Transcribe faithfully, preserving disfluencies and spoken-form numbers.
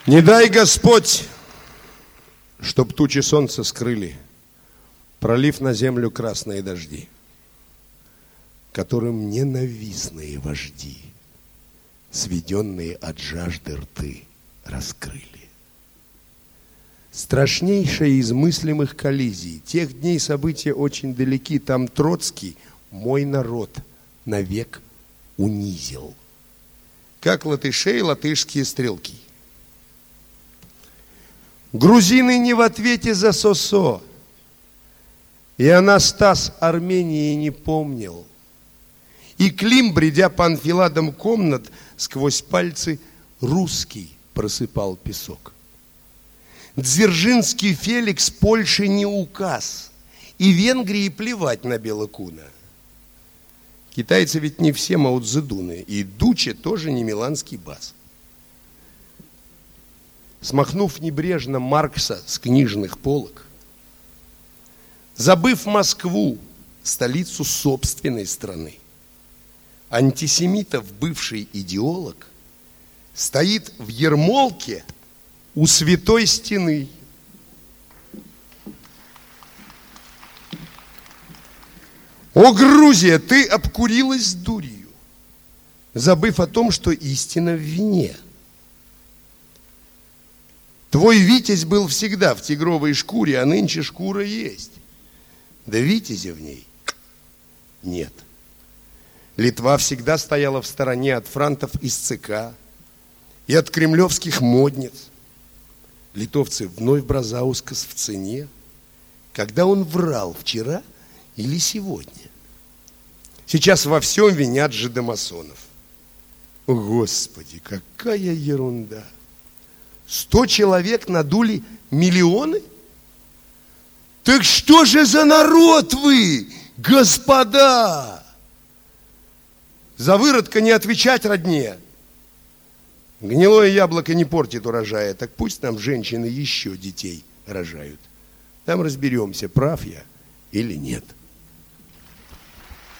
Не дай Господь, чтоб тучи солнца скрыли, пролив на землю красные дожди, которым ненавистные вожди, сведенные от жажды рты, раскрыли. Страшнейшая из мыслимых коллизий, тех дней события очень далеки, там Троцкий мой народ навек унизил, как латышей латышские стрелки. Грузины не в ответе за Сосо, и Анастас Армении не помнил. И Клим, бредя по анфиладам комнат, сквозь пальцы русский просыпал песок. Дзержинский Феликс Польше не указ, и Венгрии плевать на Белокуна. Китайцы ведь не все Мао Цзэдуны, и Дуче тоже не миланский бас. Смахнув небрежно Маркса с книжных полок, забыв Москву, столицу собственной страны, антисемитов бывший идеолог стоит в Ермолке у Святой Стены. О, Грузия, ты обкурилась дурью, забыв о том, что истина в вине. Твой витязь был всегда в тигровой шкуре, а нынче шкура есть. Да витязя в ней нет. Литва всегда стояла в стороне от франтов из ЦК и от кремлевских модниц. Литовцы вновь Бразаускас в цене, когда он врал вчера или сегодня. Сейчас во всем винят жидомасонов. О, Господи, какая ерунда! Сто человек надули миллионы? Так что же за народ вы, господа? За выродка не отвечать родне. Гнилое яблоко не портит урожая, так пусть нам женщины еще детей рожают. Там разберемся, прав я или нет.